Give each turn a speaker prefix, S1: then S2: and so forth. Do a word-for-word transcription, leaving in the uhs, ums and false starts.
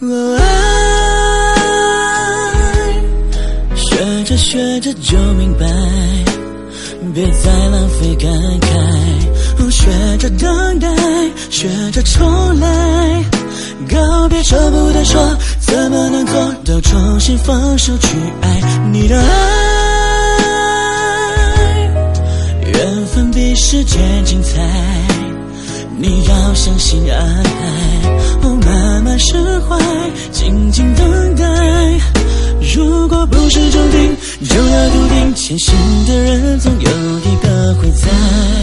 S1: 哦，爱学着学着就明白，别再浪费感慨，哦，学着等待，学着重来，告别舍不得说，怎么能做到重新放手去爱你的爱？缘分比时间精彩，你要相信爱，哦，慢慢释怀，静静等待。如果不是注定，就要笃定，前行的人总有一个会在。